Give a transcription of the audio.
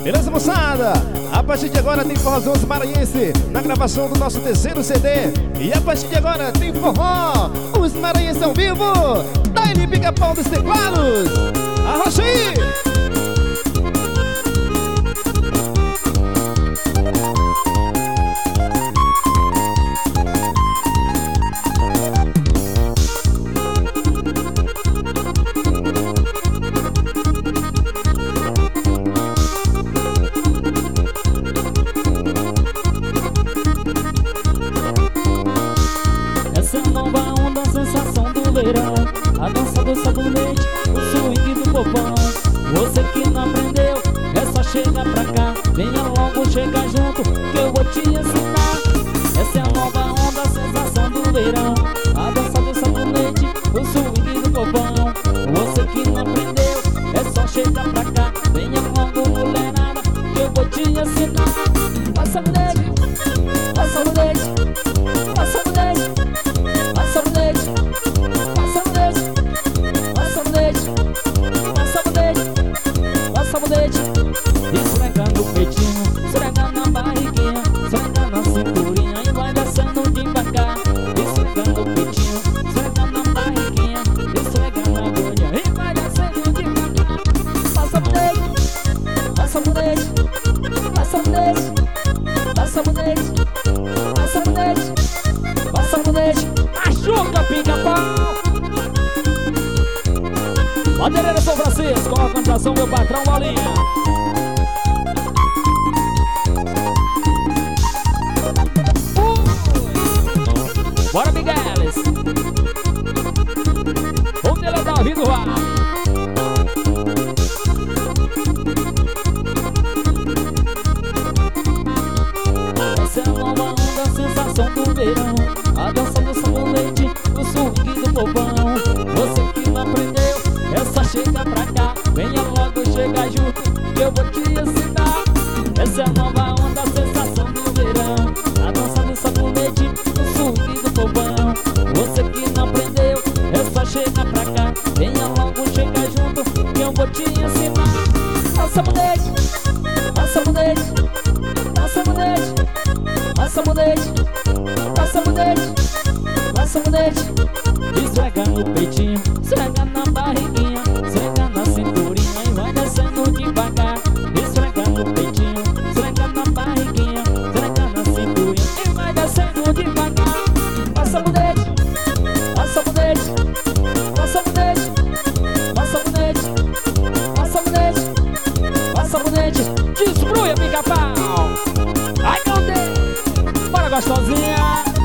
Beleza, moçada? A partir de agora tem forrozão maranhense na gravação do nosso terceiro CD. E a partir de agora tem forró, os maranhenses ao vivo. Dá-lhe pica-pau dos teclados. Arrocha aí! Essa é a nova onda, a sensação do verão, a dança do sabonete, o swing do povão. Você que não aprendeu, é só chegar pra cá. Venha logo, chega junto, que eu vou te ensinar. Essa é a nova onda, a sensação do verão, a dança do sabonete, o swing do povão. Você que não aprendeu, é só chegar pra cá. Venha logo, mulherada, que eu vou te ensinar. Passa sabonete, passa sabonete, passa sabonete, passa sabonete, passa sabonete, passa sabonete, passa sabonete, passa sabonete. Esfregando o peitinho, esfregando a barriguinha, esfregando a cinturinha e vai descendo devagar. Esfregando o peitinho, esfregando a barriguinha, esfregando a agulha e vai descendo devagar. Passa sabonete, passa sabonete, passa sabonete, passa sabonete, passa sabonete, passa sabonete. Machuca, pica-pau. Madeireira São Francisco, com a organização meu patrão Bolinha. Bora, Migueles. O dele é Davi do ar. Essa é a nova onda, a sensação do verão, a dança do sabonete, o swing do povão. Você que não aprendeu, é só chegar pra cá. Venha logo, chega junto, que eu vou te ensinar. Essa é a nova onda, a sensação do verão, a dança do sabonete, o swing do povão. Você que não aprendeu, é só chegar pra cá. Venha logo, chega junto, que eu vou te ensinar. Passa sabonete, passa sabonete, passa sabonete, passa sabonete, passa sabonete, passa sabonete. Esfregando o peitinho, esfregando na barriguinha, esfregando na cinturinha e vai descendo devagar. Esfregando o peitinho, esfregando na barriguinha, esfregando na cinturinha e vai descendo devagar. Passa sabonete, passa sabonete, passa sabonete, passa sabonete, passa sabonete, passa sabonete. Desbrulha, pica-pau. Ai, meu Deus, bora gostosinha.